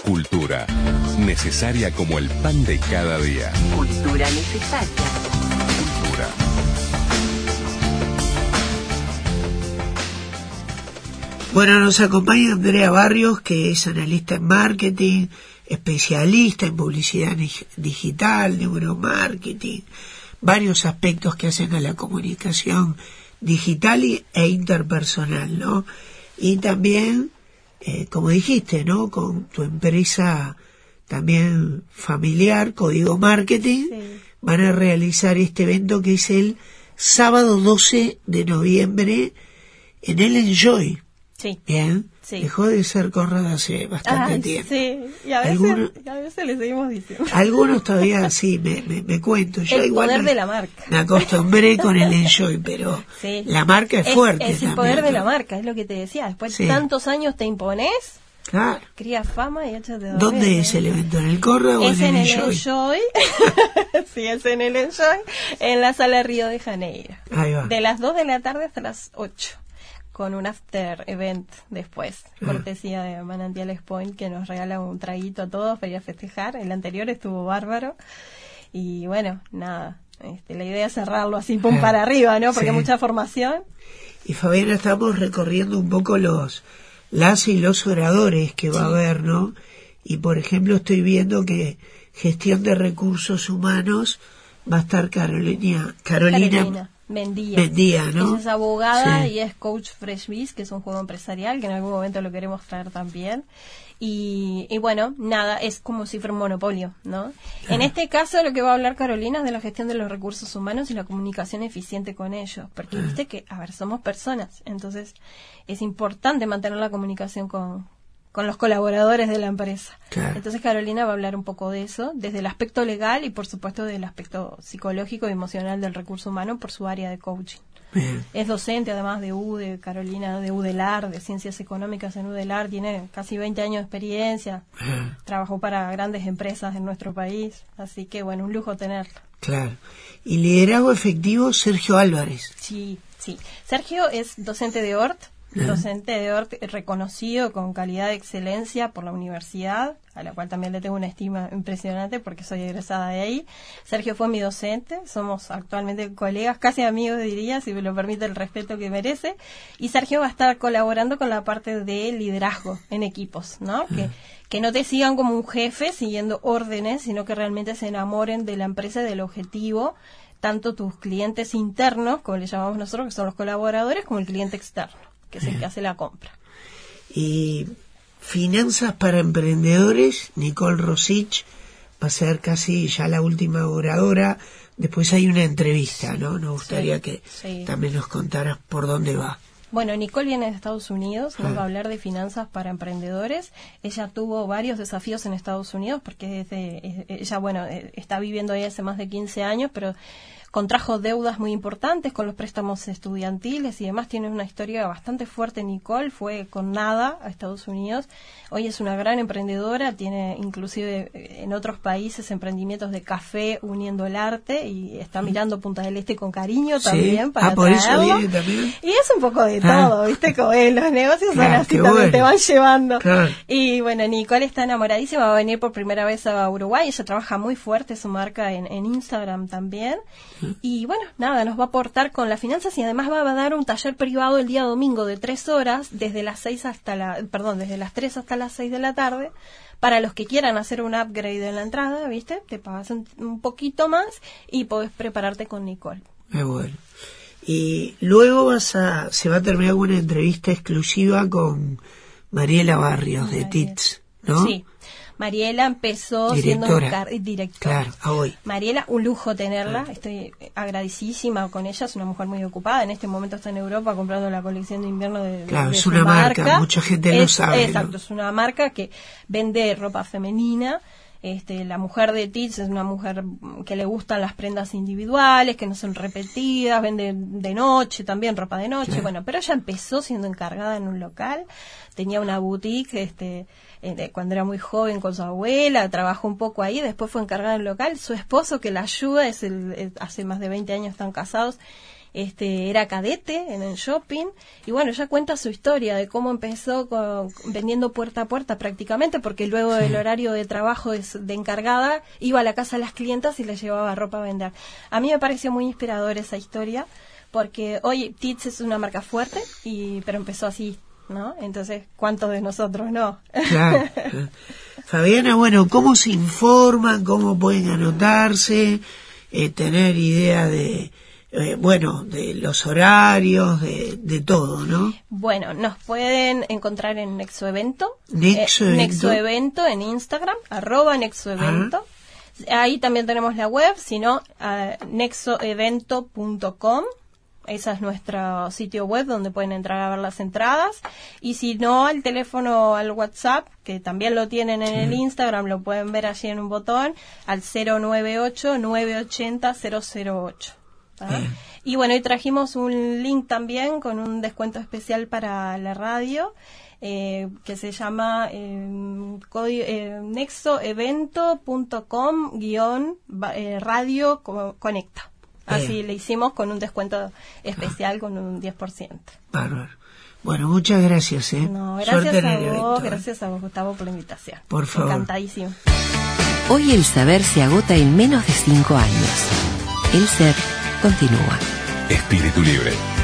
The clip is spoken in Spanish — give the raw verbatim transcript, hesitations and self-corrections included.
Cultura, necesaria como el pan de cada día. Cultura necesaria. Cultura. Bueno, nos acompaña Andrea Barrios, que es analista en marketing, especialista en publicidad digital, neuromarketing, varios aspectos que hacen a la comunicación digital y, e interpersonal, ¿no? Y también, eh, como dijiste, ¿no? Con tu empresa también familiar, Código Marketing, sí. Van a realizar este evento que es el sábado doce de noviembre en el Enjoy. Sí. Bien. Sí. Dejó de ser Conrad hace bastante Ay, tiempo. Sí, y a veces, algunos, y a veces le seguimos diciendo. Algunos todavía sí, me, me, me cuento. Yo el igual poder me, de la marca. Me acostumbré con el Enjoy, pero sí. La marca es, es fuerte. Es el también, poder ¿no? de la marca, es lo que te decía. Después de sí. tantos años te impones, claro. Crías fama y échate de dormir. ¿Dónde es el evento? ¿En el Corre o es en el Enjoy? Es en el Enjoy. Sí, es en el Enjoy, en la sala Río de Janeiro. Ahí va. De las dos de la tarde hasta las ocho. Con un after event después, ah. cortesía de Manantiales Point, que nos regala un traguito a todos para ir a festejar. El anterior estuvo bárbaro. Y bueno, nada, este, la idea es cerrarlo así, pum, ah. para arriba, ¿no? Porque sí. Mucha formación. Y Fabiana, estamos recorriendo un poco los las y los oradores que va sí. a haber, ¿no? Y por ejemplo, estoy viendo que gestión de recursos humanos va a estar Carolina, Carolina, Carolina. Mendía. Mendía, ¿no? Ella es abogada sí. y es coach FreshBiz, que es un juego empresarial que en algún momento lo queremos traer también. Y, y bueno, nada, es como si fuera un monopolio, ¿no? Claro. En este caso lo que va a hablar Carolina es de la gestión de los recursos humanos y la comunicación eficiente con ellos. Porque claro. viste que, a ver, somos personas, entonces es importante mantener la comunicación con... con los colaboradores de la empresa. Claro. Entonces Carolina va a hablar un poco de eso, desde el aspecto legal y por supuesto del aspecto psicológico y emocional del recurso humano por su área de coaching. Bien. Es docente además de U D E, Carolina de U D E L A R, de Ciencias Económicas en U D E L A R, tiene casi veinte años de experiencia, Bien. Trabajó para grandes empresas en nuestro país, así que bueno, un lujo tenerla. Claro. Y liderazgo efectivo, Sergio Álvarez. Sí, sí. Sergio es docente de O R T, docente de O R T reconocido con calidad de excelencia por la universidad, a la cual también le tengo una estima impresionante porque soy egresada de ahí. Sergio fue mi docente, somos actualmente colegas, casi amigos diría, si me lo permite el respeto que merece, y Sergio va a estar colaborando con la parte de liderazgo en equipos, ¿no? Que, que no te sigan como un jefe siguiendo órdenes, sino que realmente se enamoren de la empresa y del objetivo, tanto tus clientes internos, como le llamamos nosotros, que son los colaboradores, como el cliente externo, que es el que hace la compra. Y finanzas para emprendedores, Nicole Rosich va a ser casi ya la última oradora. Después hay una entrevista, ¿no? Nos gustaría sí, que sí. también nos contaras por dónde va. Bueno, Nicole viene de Estados Unidos, nos ah. va a hablar de finanzas para emprendedores. Ella tuvo varios desafíos en Estados Unidos porque es de, es, ella, bueno, está viviendo ahí hace más de quince años, pero contrajo deudas muy importantes con los préstamos estudiantiles y demás. Tiene una historia bastante fuerte. Nicole fue con nada a Estados Unidos. Hoy es una gran emprendedora, tiene inclusive en otros países emprendimientos de café uniendo el arte y está mirando Punta del Este con cariño sí. también para ah, por traerlo. Eso viene también. Y es un poco de ah. todo, ¿viste? Como eh, los negocios claro, son así, también bueno. te van llevando. Claro. Y bueno, Nicole está enamoradísima, va a venir por primera vez a Uruguay. Ella trabaja muy fuerte su marca en, en Instagram también. Y bueno, nada, nos va a aportar con las finanzas y además va a dar un taller privado el día domingo de tres horas, desde las seis hasta la, perdón, desde las tres hasta las seis de la tarde, para los que quieran hacer un upgrade en la entrada, ¿viste? Te pagas un, un poquito más y podés prepararte con Nicole. Muy bueno. Y luego vas a, se va a terminar una entrevista exclusiva con Mariela Barrios Mariela. de T I T S, ¿no? Sí. Mariela empezó directora. siendo directora. Claro, a hoy. Mariela, un lujo tenerla. Estoy agradecidísima con ella. Es una mujer muy ocupada. En este momento está en Europa comprando la colección de invierno de, claro, de es su una marca. marca. Mucha gente es, lo sabe. Exacto, ¿no? Es una marca que vende ropa femenina. Este, la mujer de T I T S es una mujer que le gustan las prendas individuales, que no son repetidas, vende de noche también, ropa de noche. Claro. Bueno, pero ella empezó siendo encargada en un local. Tenía una boutique, este, cuando era muy joven con su abuela, trabajó un poco ahí, después fue encargada en el local. Su esposo que la ayuda, es el, es, hace más de veinte años están casados, este, era cadete en el shopping, y bueno, ella cuenta su historia de cómo empezó con, vendiendo puerta a puerta prácticamente, porque luego Sí. del horario de trabajo de, de encargada, iba a la casa de las clientas y les llevaba ropa a vender. A mí me pareció muy inspiradora esa historia, porque hoy Tits es una marca fuerte, y pero empezó así, ¿no? Entonces, ¿cuántos de nosotros no? Claro. Fabiana, bueno, ¿cómo se informan? ¿Cómo pueden anotarse? Eh, tener idea de, eh, bueno, de los horarios, de, de todo, ¿no? Bueno, nos pueden encontrar en Nexo Evento. Nexo eh, Evento. Nexo Evento en Instagram, arroba Nexo Evento. Ahí también tenemos la web, sino uh, nexo evento punto com. Esa es nuestro sitio web donde pueden entrar a ver las entradas. Y si no, al teléfono, al WhatsApp, que también lo tienen en sí. el Instagram, lo pueden ver allí en un botón, al cero nueve ocho, nueve ocho cero, cero cero ocho. Y bueno, y trajimos un link también con un descuento especial para la radio, eh, que se llama eh, eh, nexo evento punto com guión radio conecta. Así eh. le hicimos con un descuento especial, ah. con un diez por ciento. Bárbaro. Bueno, muchas gracias, ¿eh? No, gracias a vos, gracias a vos, Gustavo, por la invitación. Por favor. Encantadísimo. Hoy el saber se agota en menos de cinco años. El ser continúa. Espíritu Libre.